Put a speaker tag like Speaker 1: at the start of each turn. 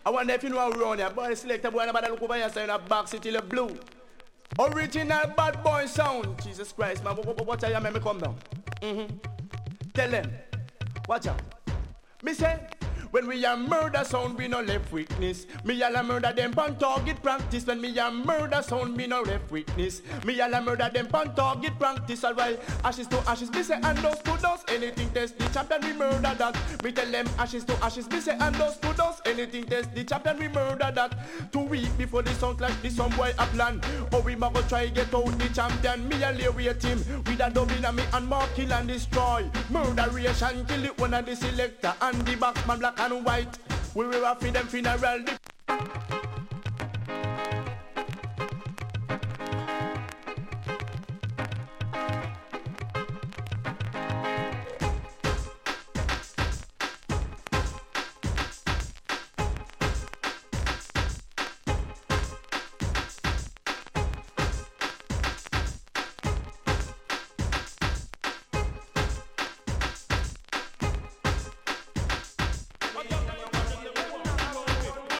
Speaker 1: I wonder if you know how we run here. Boy, select a boy and about look over here saying a box city the blue. Original bad boy sound. Jesus Christ, man. Watch out, make me come down. Tell them. Watch out. Me say, when we a murder sound, we no left witness. Me all a murder them pan target practice. When me a murder sound, me no left witness. Me all a murder them pan target practice. Alright, ashes to ashes, me say and dust to dust. Anything test the champion, we murder that. Me tell them ashes to ashes, me say and dust to dust. Anything test the champion, we murder that. 2 weeks before the sound like this, some boy a plan. Oh, we ma go try get out the champion. Me a lay with him with a double and me and mark kill and destroy. Murderation kill it one of the selector and the backsman black and white. We will feed them funeral.